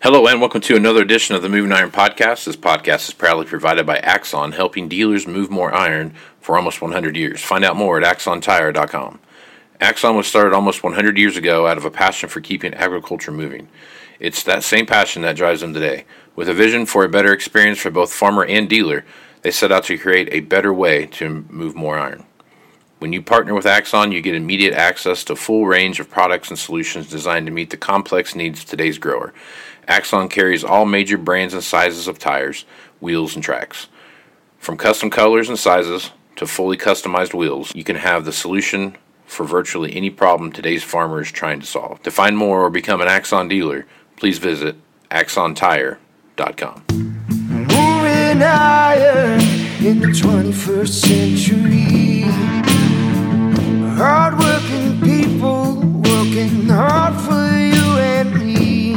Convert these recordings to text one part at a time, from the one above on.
Hello and welcome to another edition of the Moving Iron Podcast. This podcast is proudly provided by Axon, helping dealers move more iron for almost 100 years. Find out more at axontire.com. Axon was started almost 100 years ago out of a passion for keeping agriculture moving. It's that same passion that drives them today. With a vision for a better experience for both farmer and dealer, they set out to create a better way to move more iron. When you partner with Axon, you get immediate access to a full range of products and solutions designed to meet the complex needs of today's grower. Axon carries all major brands and sizes of tires, wheels, and tracks. From custom colors and sizes to fully customized wheels, you can have the solution for virtually any problem today's farmer is trying to solve. To find more or become an Axon dealer, please visit axontire.com. Moving iron in the 21st century. Hard-working people working hard for you and me.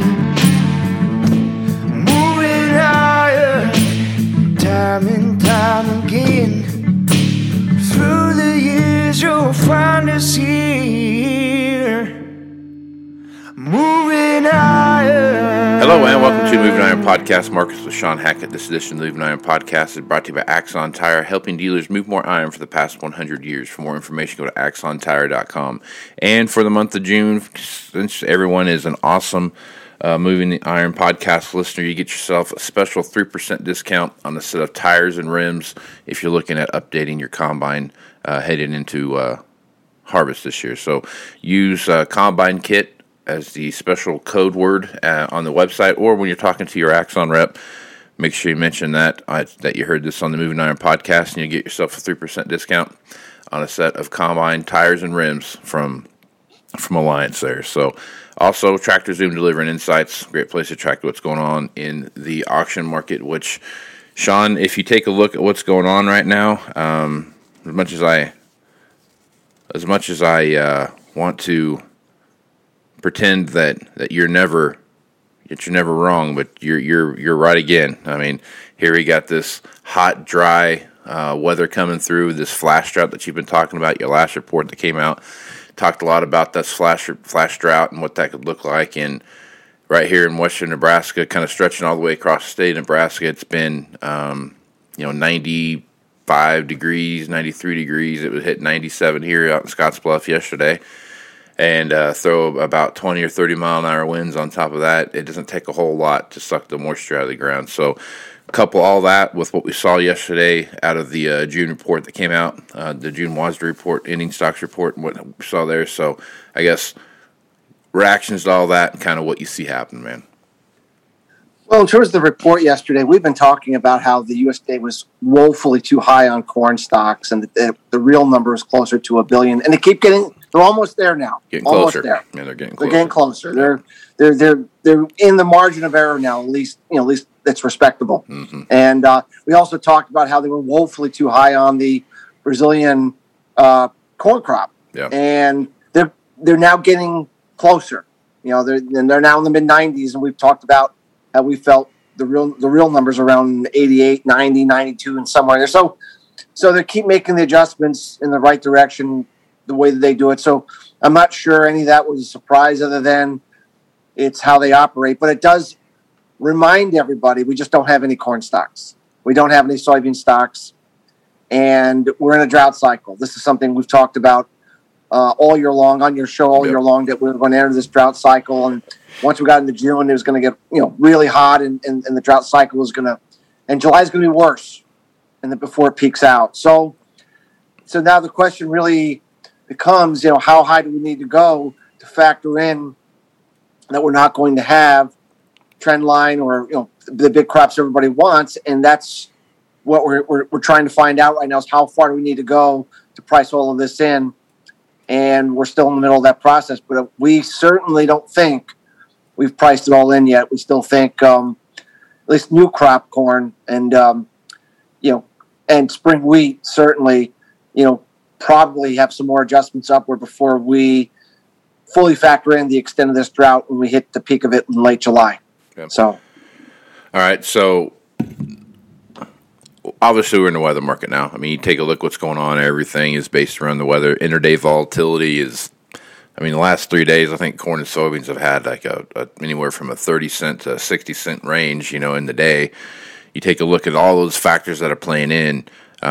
Moving iron, time and time again. Through the years you'll find us here. Moving iron. Hello and welcome to Moving Iron Podcast. Marcus with Sean Hackett. This edition of the Moving Iron Podcast is brought to you by Axon Tire, helping dealers move more iron for the past 100 years. For more information, go to axontire.com. And for the month of June, since everyone is an awesome Moving Iron Podcast listener, you get yourself a special 3% discount on a set of tires and rims if you're looking at updating your combine heading into harvest this year. So use Combine Kit as the special code word on the website, or when you're talking to your Axon rep, make sure you mention that you heard this on the Moving Iron Podcast, and you get yourself a 3% discount on a set of combine tires and rims from Alliance there. So also, Tractor Zoom delivering insights, great place to track what's going on in the auction market, which, Sean, if you take a look at what's going on right now, as much as I want to pretend that you're never wrong, but you're right again. I mean, here we got this hot, dry weather coming through, this flash drought that you've been talking about. Your last report that came out talked a lot about that flash drought and what that could look like. And right here in western Nebraska, kind of stretching all the way across the state of Nebraska, it's been 95 degrees, 93 degrees. It was hit 97 here out in Scottsbluff yesterday. And throw about 20 or 30 mile an hour winds on top of that. It doesn't take a whole lot to suck the moisture out of the ground. So couple all that with what we saw yesterday out of the June report that came out, the June WASDE report, ending stocks report, and what we saw there. So I guess reactions to all that and kind of what you see happening, man. Well, in terms of the report yesterday, we've been talking about how the USDA was woefully too high on corn stocks, and the real number is closer to 1 billion. And they keep getting. They're almost there now. Getting almost closer. there. Yeah, they're getting closer. They're in the margin of error now. At least that's respectable. Mm-hmm. And we also talked about how they were woefully too high on the Brazilian corn crop. Yeah. And they're now getting closer. They're now in the mid 90s, and we've talked about how we felt the real numbers around 88, 90, 92, and somewhere there. So they keep making the adjustments in the right direction the way that they do it. So I'm not sure any of that was a surprise, other than it's how they operate. But it does remind everybody we just don't have any corn stocks. We don't have any soybean stocks, and we're in a drought cycle. This is something we've talked about all year long on your show all year long, that we were going to enter this drought cycle. And once we got into June, it was going to get really hot, and the drought cycle was going to, and July is going to be worse, and then before it peaks out. So now the question really becomes, how high do we need to go to factor in that we're not going to have trend line or the big crops everybody wants, and that's what we're trying to find out right now, is how far do we need to go to price all of this in. And we're still in the middle of that process, but we certainly don't think we've priced it all in yet. We still think at least new crop corn and and spring wheat certainly probably have some more adjustments upward before we fully factor in the extent of this drought when we hit the peak of it in late July. Yep. So, all right. So obviously we're in the weather market now. I mean, you take a look what's going on. Everything is based around the weather. Intraday volatility is, I mean, the last 3 days, I think corn and soybeans have had like a anywhere from a 30 cent to 60 cent range, in the day. You take a look at all those factors that are playing in.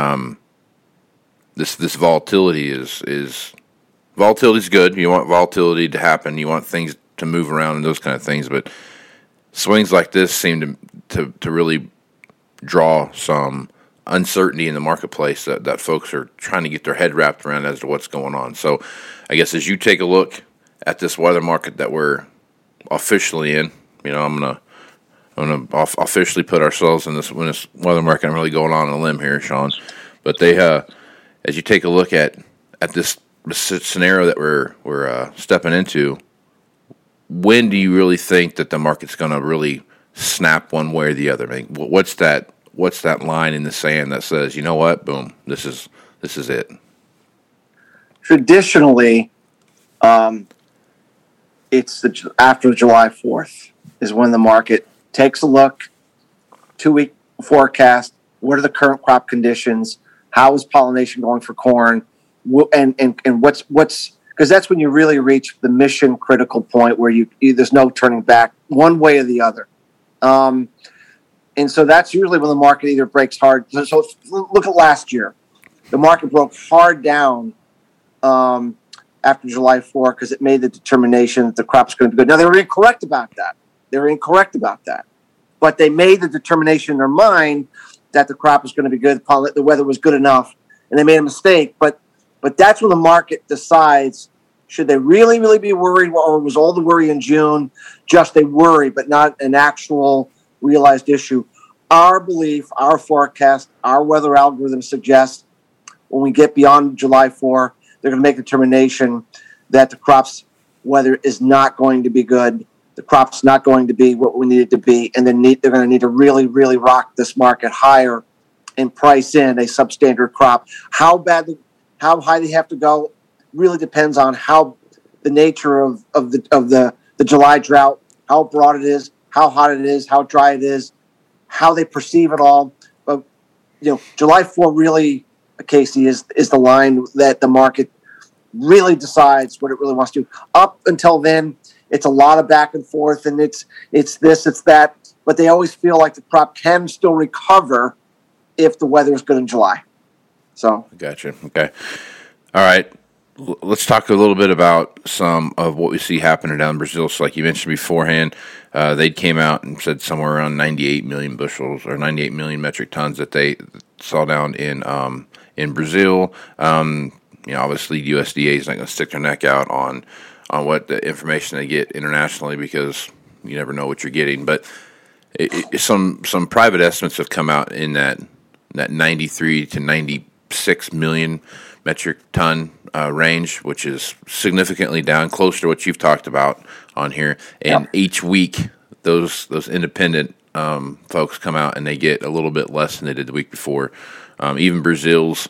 This volatility is good. You want volatility to happen. You want things to move around and those kind of things. But swings like this seem to really draw some uncertainty in the marketplace that folks are trying to get their head wrapped around as to what's going on. So I guess as you take a look at this weather market that we're officially in, I'm gonna officially put ourselves in this weather market. I'm really going on a limb here, Sean. But as you take a look at this scenario that we're stepping into, when do you really think that the market's going to really snap one way or the other? I mean, what's that line in the sand that says, you know what, boom, this is it? Traditionally, it's after July 4th is when the market takes a look, 2-week forecast. What are the current crop conditions? How is pollination going for corn? And what's because that's when you really reach the mission critical point where there's no turning back one way or the other. And so that's usually when the market either breaks hard. So look at last year. The market broke hard down after July 4 because it made the determination that the crop's going to be good. Now, they were incorrect about that. But they made the determination in their mind that the crop was going to be good, the weather was good enough, and they made a mistake. But that's when the market decides, should they really, really be worried, or was all the worry in June just a worry, but not an actual realized issue? Our belief, our forecast, our weather algorithm suggests when we get beyond July 4, they're going to make a determination that the crop's weather is not going to be good. The crop's not going to be what we need it to be, and they're going to need to really, really rock this market higher and price in a substandard crop. How high they have to go really depends on how the nature of the July drought, how broad it is, how hot it is, how dry it is, how they perceive it all. But July 4 really, Casey, is the line that the market really decides what it really wants to do. Up until then, it's a lot of back and forth, and it's this, it's that. But they always feel like the crop can still recover if the weather is good in July. So, gotcha. Okay. All right. Let's talk a little bit about some of what we see happening down in Brazil. So like you mentioned beforehand, they came out and said somewhere around 98 million bushels or 98 million metric tons that they saw down in Brazil. Obviously USDA is not going to stick their neck out on what the information they get internationally because you never know what you're getting. But some private estimates have come out in that 93 to 96 million metric ton range, which is significantly down, close to what you've talked about on here. And each week, those independent folks come out and they get a little bit less than they did the week before. Even Brazil's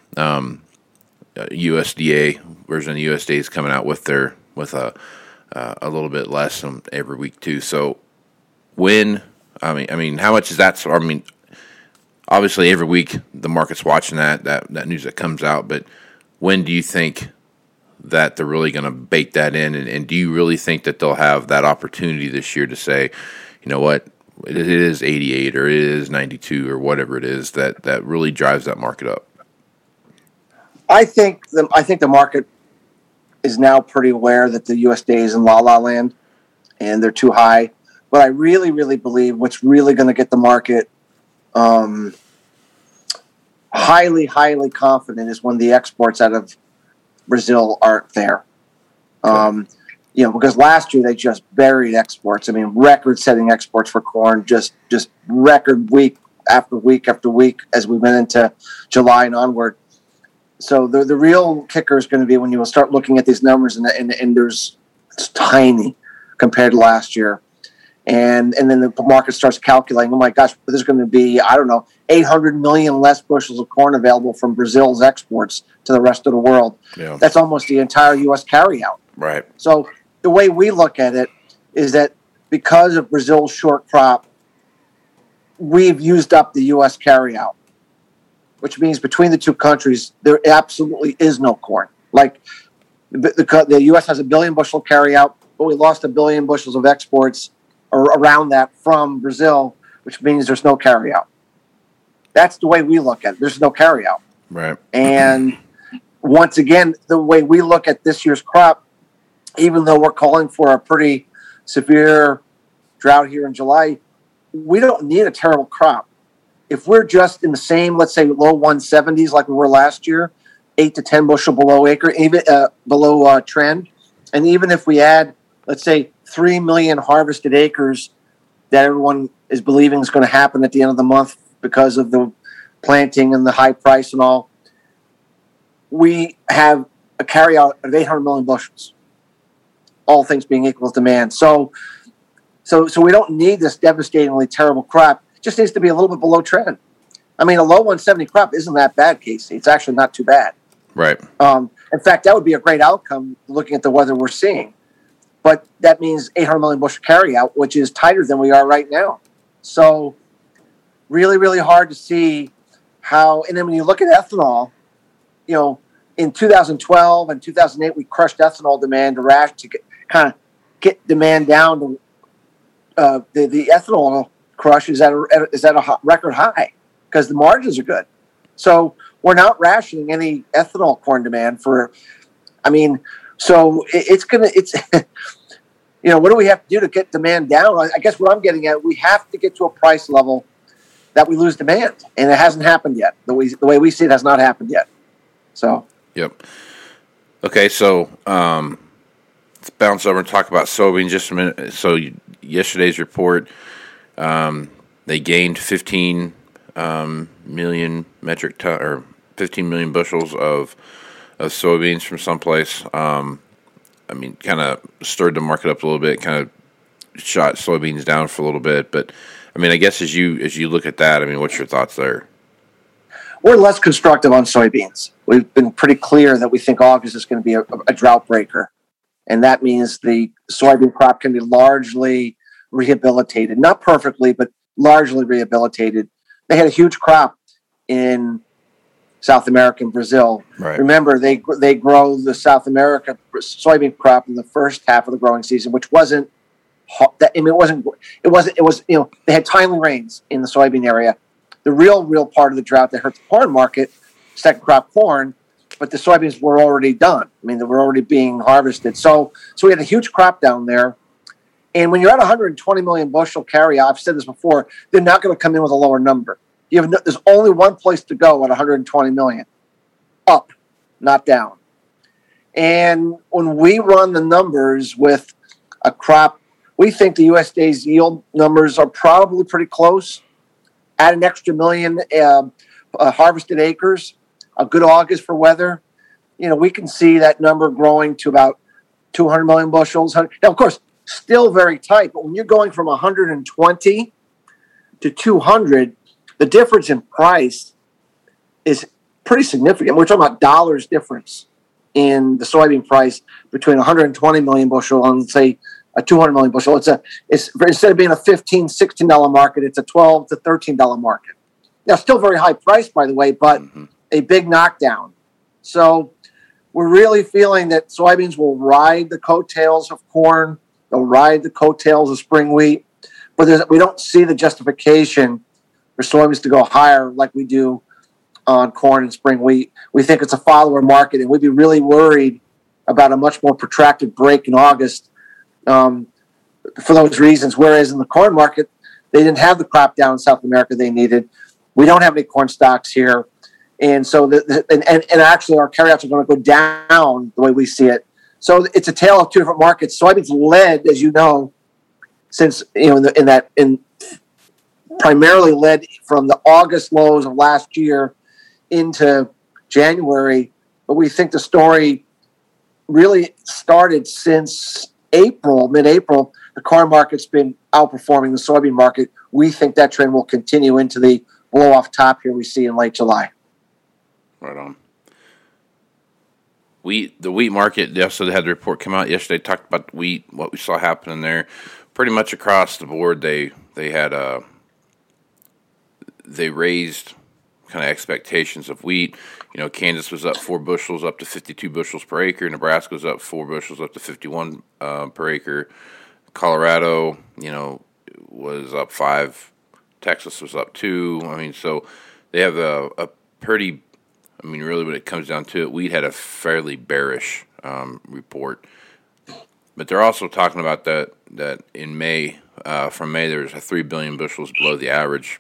USDA version of the USDA is coming out with a little bit less every week too. So how much is that? So obviously every week the market's watching that news that comes out, but when do you think that they're really going to bake that in? And do you really think that they'll have that opportunity this year to say, you know what, it is 88 or it is 92 or whatever it is that really drives that market up? I think the market is now pretty aware that the USDA is in la-la land and they're too high. But I really, really believe what's really going to get the market highly, highly confident is when the exports out of Brazil aren't there. Because last year they just buried exports. I mean, record-setting exports for corn, just record week after week after week as we went into July and onward. So the real kicker is going to be when you will start looking at these numbers and it's tiny compared to last year. And then the market starts calculating, oh my gosh, there's going to be, 800 million less bushels of corn available from Brazil's exports to the rest of the world. Yeah. That's almost the entire U.S. carryout. Right. So the way we look at it is that because of Brazil's short crop, we've used up the U.S. carryout, which means between the two countries, there absolutely is no corn. Like The U.S. has 1 billion bushel carryout, but we lost 1 billion bushels of exports or around that from Brazil, which means there's no carryout. That's the way we look at it. There's no carryout. Right. And once again, the way we look at this year's crop, even though we're calling for a pretty severe drought here in July, we don't need a terrible crop. If we're just in the same, let's say, low 170s like we were last year, 8 to 10 bushel below acre, even below trend, and even if we add, let's say, 3 million harvested acres that everyone is believing is going to happen at the end of the month because of the planting and the high price and all, we have a carryout of 800 million bushels, all things being equal to demand. So we don't need this devastatingly terrible crop. It just needs to be a little bit below trend. I mean, a low 170 crop isn't that bad, Casey. It's actually not too bad. Right. In fact, that would be a great outcome looking at the weather we're seeing. But that means 800 million bushel carryout, which is tighter than we are right now. So really, really hard to see how. And then when you look at ethanol, you know, in 2012 and 2008, we crushed ethanol demand to get demand down to the ethanol crush is at a record high because the margins are good. So we're not rationing any ethanol corn demand for. I mean, so it's you know, what do we have to do to get demand down? I guess what I'm getting at, we have to get to a price level that we lose demand, and it hasn't happened yet. The way we see it has not happened yet. So. Yep. Okay, so let's bounce over and talk about soybeans just a minute. So yesterday's report, they gained 15 million metric ton or 15 million bushels of soybeans from someplace. I mean, kind of stirred the market up a little bit, kind of shot soybeans down for a little bit. But I mean, I guess as you look at that, I mean, what's your thoughts there? We're less constructive on soybeans. We've been pretty clear that we think August is going to be a drought breaker. And that means the soybean crop can be largely rehabilitated. Not perfectly, but largely rehabilitated. They had a huge crop in South America and Brazil. Right. Remember, they grow the South America soybean crop in the first half of the growing season, which wasn't that. I mean, it was you know, they had timely rains in the soybean area. The real part of the drought that hurt the corn market, second crop corn, but the soybeans were already done. I mean, they were already being harvested. So we had a huge crop down there. And when you're at 120 million bushel carryout, I've said this before, they're not going to come in with a lower number. There's only one place to go at 120 million, up, not down. And when we run the numbers with a crop, we think the USDA's yield numbers are probably pretty close. Add an extra million harvested acres, a good August for weather, you know, we can see that number growing to about 200 million bushels. Now, of course, still very tight, but when you're going from 120 to 200, the difference in price is pretty significant. We're talking about dollars difference in the soybean price between 120 million bushel and, say, a 200 million bushel. It's instead of being a $15, $16 market, it's a $12 to $13 market. Now, still very high price, by the way, but a big knockdown. So we're really feeling that soybeans will ride the coattails of corn. They'll ride the coattails of spring wheat. But we don't see the justification for soybeans to go higher like we do on corn and spring wheat. We think it's a follower market, and we'd be really worried about a much more protracted break in August for those reasons. Whereas in the corn market, they didn't have the crop down in South America they needed. We don't have any corn stocks here. And so, and actually our carryouts are going to go down the way we see it. So it's a tale of two different markets. Soybeans led, as you know, since, you know, primarily led from the August lows of last year into January. But we think the story really started since April, mid-April. The corn market's been outperforming the soybean market. We think that trend will continue into the blow-off top here we see in late July. Right on. The wheat market, they also had the report come out yesterday, talked about wheat, what we saw happening there. Pretty much across the board, they raised kind of expectations of wheat. Kansas was up 4 bushels up to 52 bushels per acre. Nebraska was up 4 bushels up to 51 per acre. Colorado, was up 5. Texas was up 2. So they have a pretty. Really, when it comes down to it, wheat had a fairly bearish report. But they're also talking about that in May, from May, there's a 3 billion bushels below the average,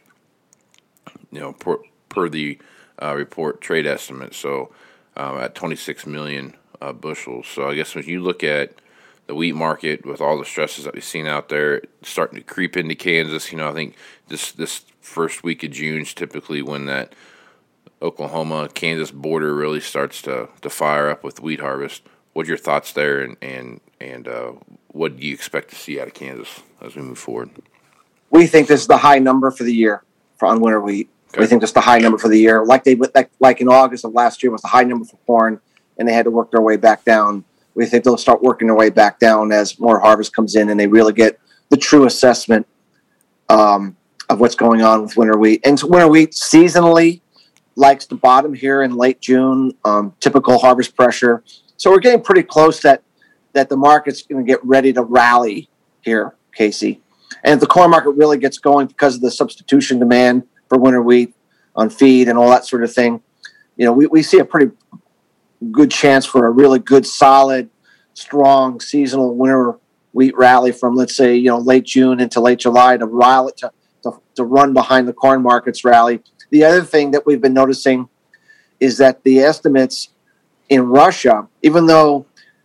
per the report trade estimate. So at 26 million bushels. So I guess when you look at the wheat market with all the stresses that we've seen out there, it's starting to creep into Kansas. I think this first week of June is typically when that Oklahoma-Kansas border really starts to fire up with wheat harvest. What's your thoughts there, and what do you expect to see out of Kansas as we move forward? We think this is the high number for the year on winter wheat. Okay. We think this is the high number for the year. Like in August of last year was the high number for corn, and they had to work their way back down. We think they'll start working their way back down as more harvest comes in and they really get the true assessment of what's going on with winter wheat. And so winter wheat seasonally likes to bottom here in late June, typical harvest pressure. So we're getting pretty close that the market's going to get ready to rally here, Casey. And if the corn market really gets going because of the substitution demand for winter wheat on feed and all that sort of thing, we see a pretty good chance for a really good, solid, strong seasonal winter wheat rally from, let's say, late June into late July to rile it to run behind the corn market's rally. The other thing that we've been noticing is that the estimates in Russia, even though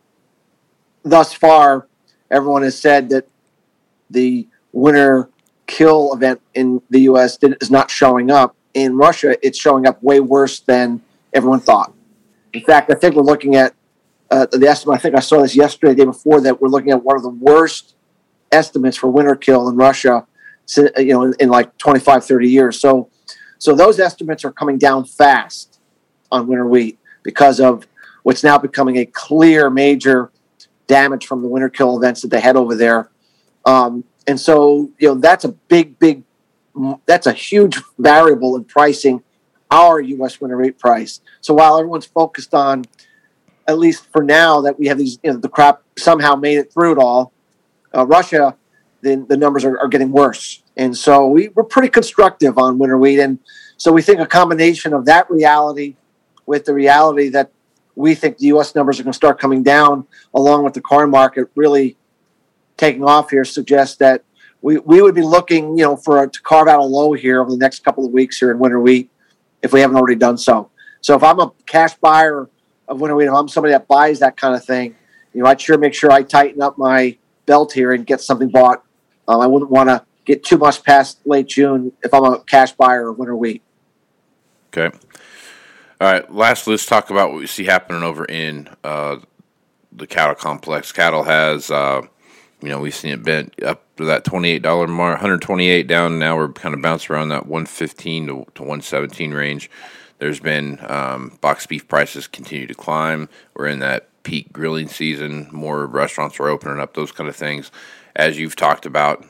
thus far everyone has said that the winter kill event in the U.S. is not showing up, in Russia it's showing up way worse than everyone thought. In fact, I think we're looking at the estimate. I think I saw this yesterday, the day before, that we're looking at one of the worst estimates for winter kill in Russia, in like 25, 30 years. So those estimates are coming down fast on winter wheat because of what's now becoming a clear major damage from the winter kill events that they had over there. And so, that's that's a huge variable in pricing our U.S. winter wheat price. So while everyone's focused on, at least for now, that we have these, the crop somehow made it through it all, Russia, the numbers are getting worse. And so we're pretty constructive on winter wheat. And so we think a combination of that reality with the reality that we think the U.S. numbers are going to start coming down, along with the corn market really taking off here, suggests that we would be looking, to carve out a low here over the next couple of weeks here in winter wheat, if we haven't already done so. So if I'm a cash buyer of winter wheat, if I'm somebody that buys that kind of thing, I'd sure make sure I tighten up my belt here and get something bought. I wouldn't want to get too much past late June if I'm a cash buyer of winter wheat. Okay. All right. Lastly, let's talk about what we see happening over in the cattle complex. Cattle has, we've seen it bent up to that $28 mark, 128 down. Now we're kind of bouncing around that 115 to 117 range. There's been box beef prices continue to climb. We're in that peak grilling season. More restaurants are opening up, those kind of things. As you've talked about,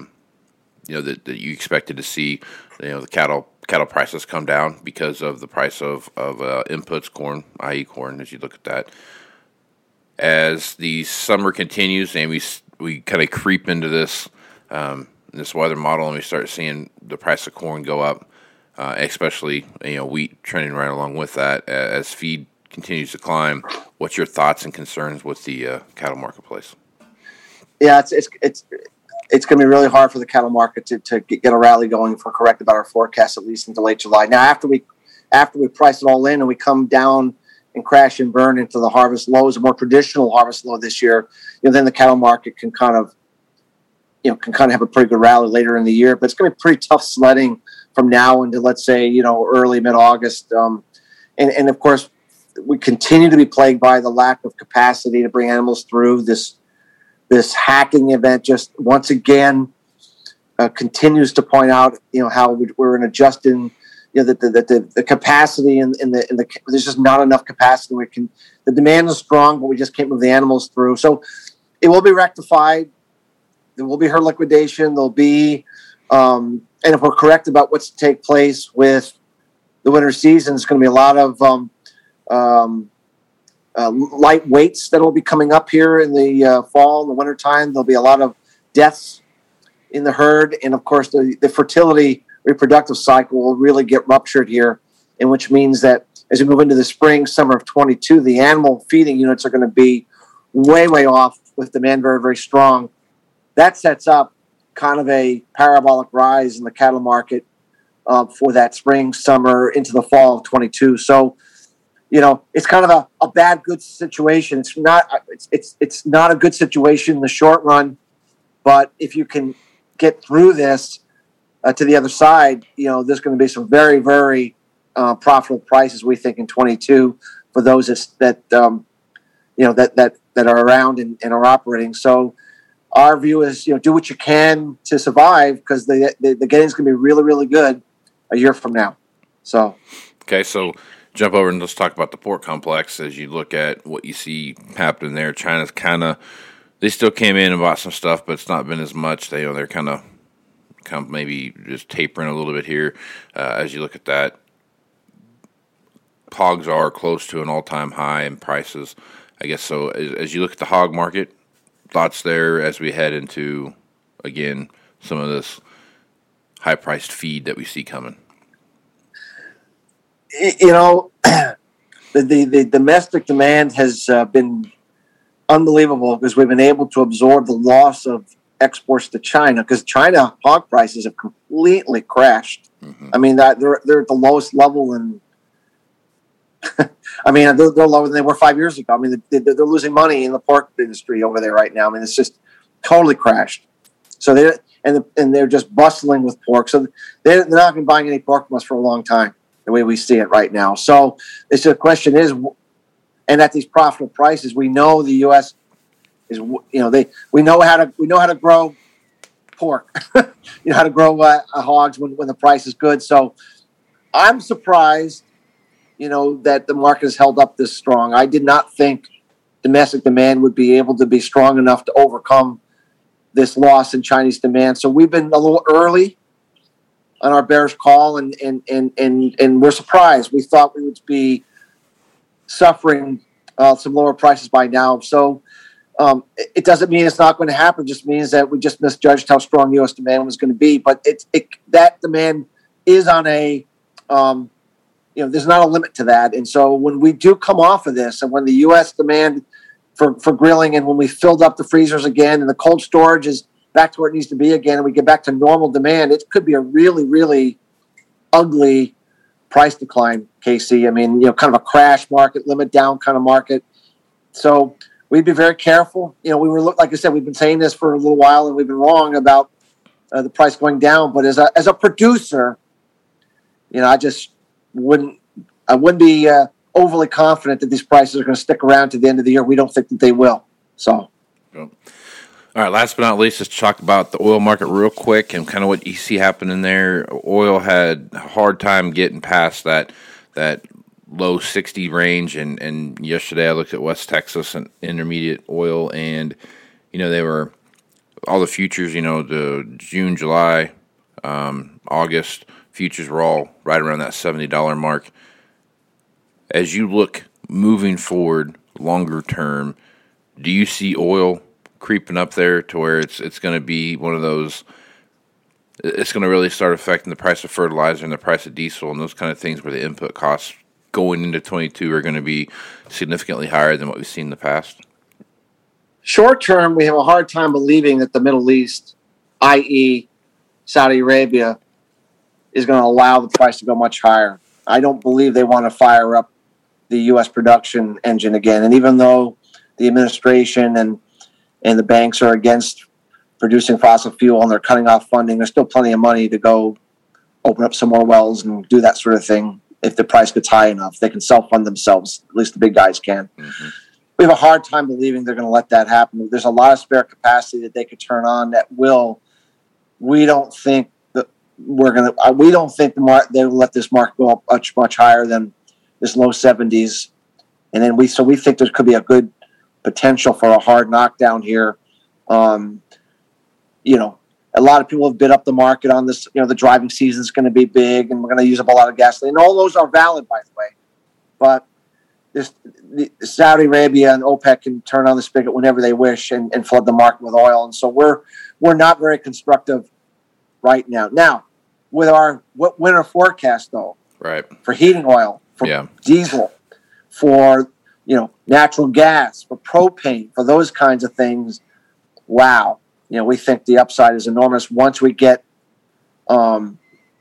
that you expected to see, the cattle prices come down because of the price of inputs, corn, i.e. corn, as you look at that. As the summer continues and we kind of creep into this weather model and we start seeing the price of corn go up, especially wheat trending right along with that as feed continues to climb. What's your thoughts and concerns with the cattle marketplace? Yeah, it's going to be really hard for the cattle market to get a rally going, if we're correct about our forecast, at least into late July. Now, after we price it all in and we come down and crash and burn into the harvest lows, a more traditional harvest low this year, then the cattle market can kind of have a pretty good rally later in the year. But it's going to be pretty tough sledding from now into, let's say, early mid-August. And of course, we continue to be plagued by the lack of capacity to bring animals through. This hacking event just once again continues to point out, how we're in adjusting, the capacity and there's just not enough capacity. The demand is strong, but we just can't move the animals through. So it will be rectified. There will be herd liquidation. There'll be, and if we're correct about what's to take place with the winter season. It's going to be a lot of light weights that will be coming up here in the fall and the winter time. There'll be a lot of deaths in the herd, and of course the fertility reproductive cycle will really get ruptured here, and which means that as we move into the spring, summer of 22, the animal feeding units are going to be way, way off with demand very, very strong. That sets up kind of a parabolic rise in the cattle market for that spring, summer, into the fall of 22. So, it's kind of a bad, good situation. It's not a good situation in the short run, but if you can get through this to the other side, there's going to be some very, very profitable prices, we think, in 22 for those that are around and are operating. So our view is, do what you can to survive, because the gain's going to be really, really good a year from now. So, okay, so jump over and let's talk about the pork complex. As you look at what you see happening there, China's they still came in and bought some stuff, but it's not been as much. They're kind of maybe just tapering a little bit here. As you look at that, hogs are close to an all-time high in prices, I guess. So as you look at the hog market, thoughts there as we head into, again, some of this high-priced feed that we see coming? The domestic demand has been unbelievable, because we've been able to absorb the loss of exports to China, because China hog prices have completely crashed. Mm-hmm. I mean, they're at the lowest level in I mean, they're lower than they were 5 years ago. I mean, they're losing money in the pork industry over there right now. I mean, it's just totally crashed. So they're just bustling with pork. So they're not going to be buying any pork from us for a long time, the way we see it right now. So it's the question is, and at these profitable prices, we know the U.S. is, we know how to grow pork, how to grow hogs when the price is good. So I'm surprised, that the market has held up this strong. I did not think domestic demand would be able to be strong enough to overcome this loss in Chinese demand. So we've been a little early on our bearish call, and we're surprised. We thought we would be suffering some lower prices by now. So it doesn't mean it's not going to happen. It just means that we just misjudged how strong U.S. demand was going to be. But that demand is on a there's not a limit to that. And so when we do come off of this, and when the U.S. demand for grilling, and when we filled up the freezers again, and the cold storage is back to where it needs to be again, and we get back to normal demand, it could be a really, really ugly price decline, Casey. I mean, kind of a crash market, limit down kind of market. So we'd be very careful. Like I said, we've been saying this for a little while, and we've been wrong about the price going down. But as a producer, I just wouldn't be overly confident that these prices are going to stick around to the end of the year. We don't think that they will. So, all right. Last but not least, let's talk about the oil market real quick and kind of what you see happening there. Oil had a hard time getting past that low 60 range, and yesterday I looked at West Texas and intermediate oil, and they were all the futures. The June, July, August futures were all right around that $70 mark. As you look moving forward, longer term, do you see oil creeping up there to where it's going to be one of those? It's going to really start affecting the price of fertilizer and the price of diesel and those kind of things, where the input costs going into 22 are going to be significantly higher than what we've seen in the past? Short term, we have a hard time believing that the Middle East, i.e. Saudi Arabia, is going to allow the price to go much higher. I don't believe they want to fire up the U.S. production engine again. And even though the administration and the banks are against producing fossil fuel and they're cutting off funding, there's still plenty of money to go open up some more wells and do that sort of thing. If the price gets high enough, they can self-fund themselves. At least the big guys can. Mm-hmm. We have a hard time believing they're going to let that happen. There's a lot of spare capacity that they could turn on that will. We don't think that we don't think they will let this market go up much higher than this low 70s. And then we think there could be a good potential for a hard knockdown here. At A lot of people have bid up the market on this. The driving season is going to be big, and we're going to use up a lot of gasoline. All those are valid, by the way. But Saudi Arabia and OPEC can turn on the spigot whenever they wish and flood the market with oil. And so we're not very constructive right now. Now, with our winter forecast, though, right, for heating oil, for diesel, for natural gas, for propane, for those kinds of things, wow. We think the upside is enormous once we get, kind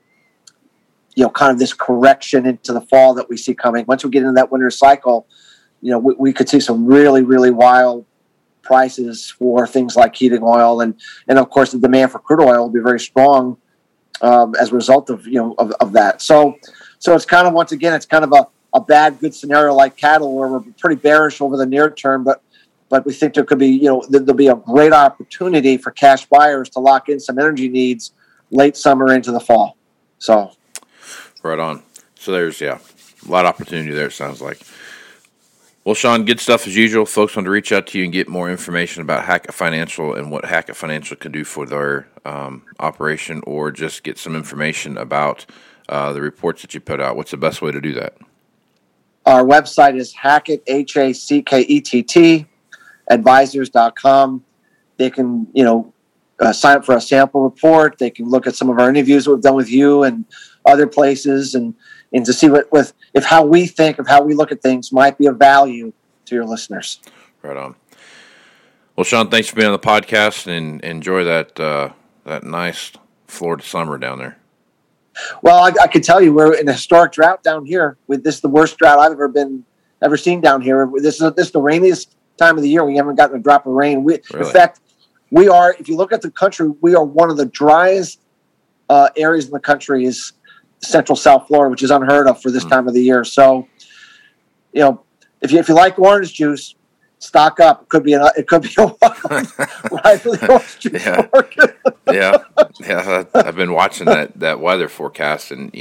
of this correction into the fall that we see coming. Once we get into that winter cycle, we could see some really, really wild prices for things like heating oil, and of course the demand for crude oil will be very strong as a result of that. So it's kind of, once again, it's kind of a bad good scenario like cattle, where we're pretty bearish over the near term, but we think there could be, there'll be a great opportunity for cash buyers to lock in some energy needs late summer into the fall. So, right on. So there's a lot of opportunity there, it sounds like. Well, Sean, good stuff as usual. Folks want to reach out to you and get more information about Hackett Financial and what Hackett Financial can do for their operation, or just get some information about the reports that you put out. What's the best way to do that? Our website is Hackett, Hackett, advisors.com. They can, sign up for a sample report. They can look at some of our interviews we've done with you and other places, and to see if how we think of how we look at things might be of value to your listeners. Right on. Well, Sean, thanks for being on the podcast, and enjoy that nice Florida summer down there. Well, I could tell you we're in a historic drought down here. This is the worst drought I've ever seen down here. This is the rainiest time of the year. We haven't gotten a drop of rain. Really? In fact, we are, if you look at the country, we are one of the driest areas in the country is Central South Florida, which is unheard of for this time of the year. So, if you like orange juice, stock up. It could be a while right for the orange juice market. Yeah. I've been watching that weather forecast, and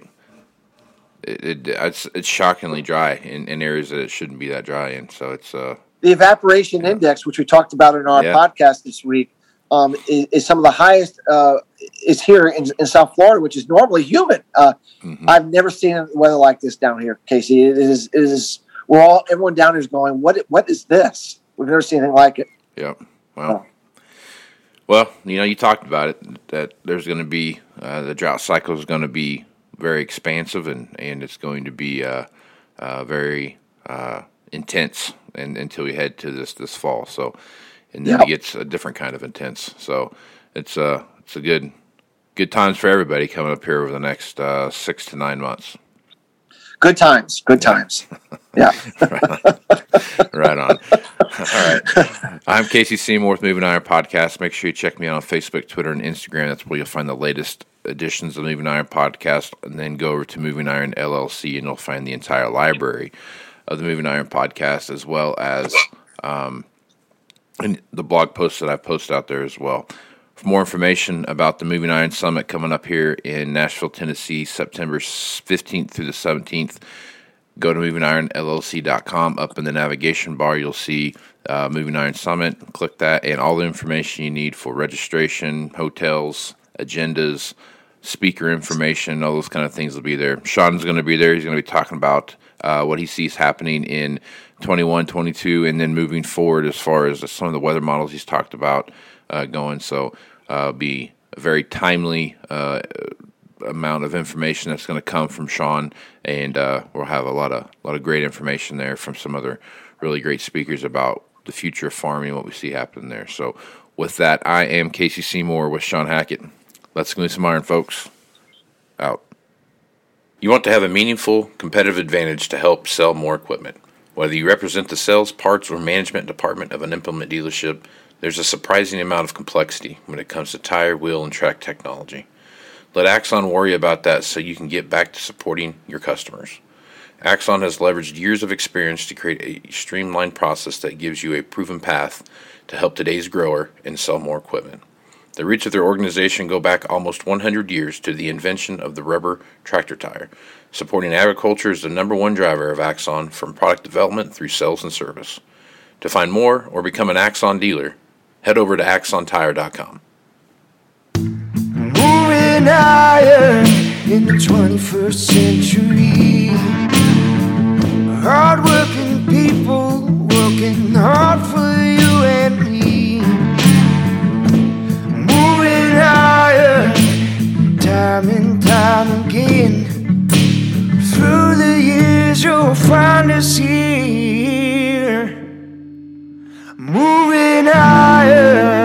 it's shockingly dry in areas that it shouldn't be that dry in. So it's the evaporation index, which we talked about in our podcast this week, is some of the highest. Is here in South Florida, which is normally humid. I've never seen weather like this down here, Casey. It is. Everyone down here is going, what is this? We've never seen anything like it. Yeah. Well, you talked about it, that there's going to be the drought cycle is going to be very expansive, and it's going to be very intense until we head to this fall. So, and then it gets a different kind of intense. So it's a good times for everybody coming up here over the next 6 to 9 months. Good times. Yeah. Right on. All right. I'm Casey Seymour with Moving Iron Podcast. Make sure you check me out on Facebook, Twitter, and Instagram. That's where you'll find the latest editions of the Moving Iron Podcast. And then go over to Moving Iron LLC, and you'll find the entire library of the Moving Iron Podcast, as well as and the blog posts that I've posted out there as well. For more information about the Moving Iron Summit coming up here in Nashville, Tennessee, September 15th through the 17th, go to movingironllc.com. Up in the navigation bar, you'll see Moving Iron Summit. Click that, and all the information you need for registration, hotels, agendas, speaker information, all those kind of things will be there. Sean's going to be there. He's going to be talking about what he sees happening in 21, 22, and then moving forward as far as some of the weather models he's talked about going. So be a very timely amount of information that's going to come from Sean, and we'll have a lot of great information there from some other really great speakers about the future of farming and what we see happening there. So with that, I am Casey Seymour with Sean Hackett. Let's glue some iron, folks. Out. You want to have a meaningful competitive advantage to help sell more equipment. Whether you represent the sales, parts, or management department of an implement dealership, there's a surprising amount of complexity when it comes to tire, wheel, and track technology. Let Axon worry about that so you can get back to supporting your customers. Axon has leveraged years of experience to create a streamlined process that gives you a proven path to help today's grower and sell more equipment. The roots of their organization go back almost 100 years to the invention of the rubber tractor tire. Supporting agriculture is the number one driver of Axon, from product development through sales and service. To find more or become an Axon dealer, head over to axontire.com. higher in the 21st century. Hard-working people working hard for you and me. Moving higher, time and time again. Through the years you'll find us here. Moving higher.